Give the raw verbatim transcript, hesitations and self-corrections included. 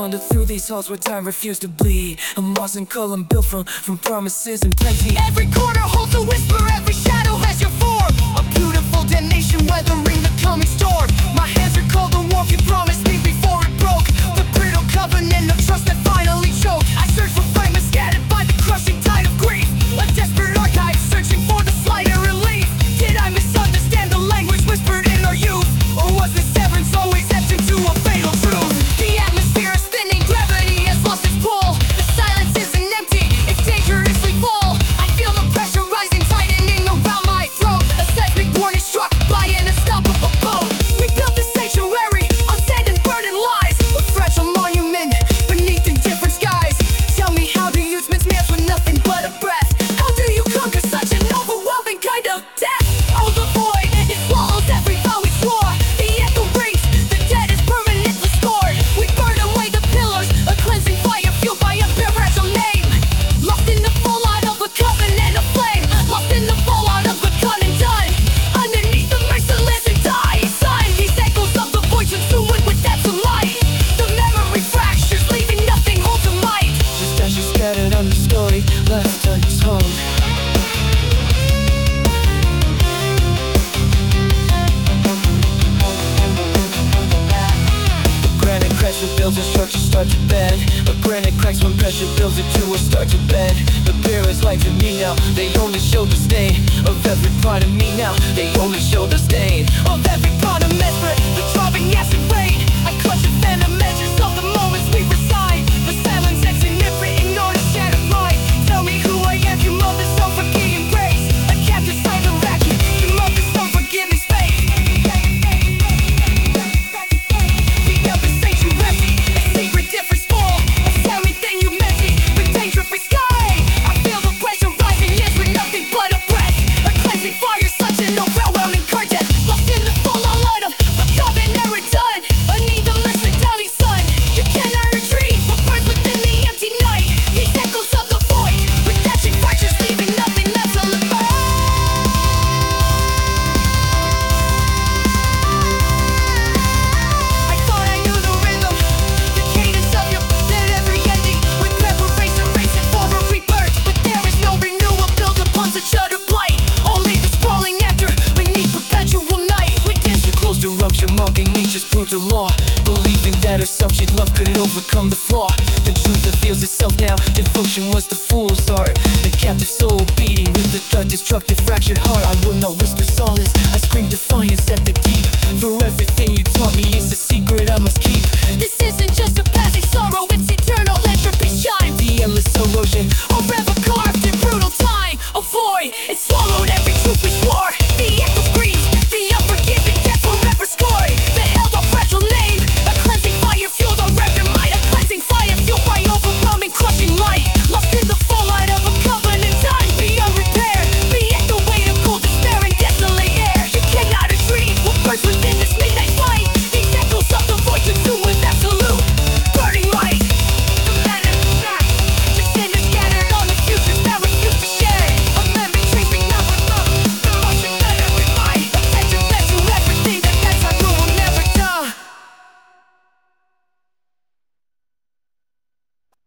wander through these halls where time refused to bleed. A moss and column built from, from promises and plenty. Every corner holds a whisper, every shadow has your form. A beautiful damnation weathering the coming storm. My hands recall the warmth you promised me before it broke. The brittle covenant of trust that finally choked. I search for fragments scattered by the crushing tide of grief. A desperate archive searching for the slighter relief. Did I misunderstand the language whispered in our youth? Or was this severance always etched into a fatal truth? The atmosphere is thinning, gravity has lost its pull. The silence isn't empty, it's dangerously full. I feel the pressure rising, tightening around my throat. A seismic warning struck by an unstoppable boat. We built this sanctuary on sand and burning lies, a fragile monument beneath indifferent skies. Tell me, how do you smith man's with nothing but a breath? How do you conquer such an overwhelming kind of death? Oh, the void, it swallows every vow we swore. The echo rings, the dead is permanently scored. We burn away the pillars, a cleansing fire fueled by a fragile name. Lost in the fallout of a covenant of flame. Lost in the fallout of a con and done. Underneath the merciless and dying sun, these echoes of the void consumed with depths of light. The memory fractures, leaving nothing whole to might. Just as you scattered on the story left untold. Granite cracks when building structures start to bend. But granite cracks when pressure builds into a start to bend. The pyramids life to me now, they only show the stain of every part of me now. They only show the stain of every part of Mesmer. The dropping acid rain, I clutch a phantom measures of the moments we reside. The silence that's indifferent, ignore the shattered mind. Tell me who I am, you mother's unforgiving grace. A captive Cyberaki, you mother's unforgiving space. The other sanctuary, a secret difference fall. A sounding thing you mentioned, with dangerous sky. I feel the pressure rising, yes, with nothing but a breath. A cleansing fire, such an overwhelming curtain. Lost in the fallout light of a covenant redone. Beneath the mercenary sun, you cannot retreat, but burns within the empty night. These echoes of the void, with dashing fractures, leaving nothing left to live by. I thought I knew the rhythm, the cadence of your dead every ending, with preparation racing for a rebirth. But there is no renewal built upon such utter blight. Only the sprawling after beneath perpetual night. We dance to close the rupture, mocking nature's brutal law, believing that assumption love could overcome the flaw. The truth reveals itself now, devotion was the fool's art. The captive soul beating with the thud, destructive fractured heart. I will not whisper solace, I scream defiance at the deep. For everything you taught me is a secret I must keep. This isn't just a passing sorrow, it's eternal entropy shine. The endless erosion, Forever carved in brutal time. A void, it swallowed every truth we